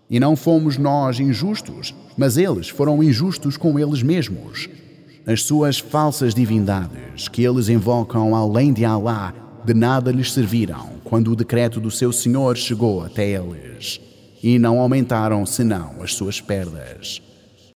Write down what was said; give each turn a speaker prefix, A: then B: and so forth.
A: E não fomos nós injustos, mas eles foram injustos com eles mesmos. As suas falsas divindades, que eles invocam além de Alá, de nada lhes serviram quando o decreto do seu Senhor chegou até eles, e não aumentaram senão as suas perdas.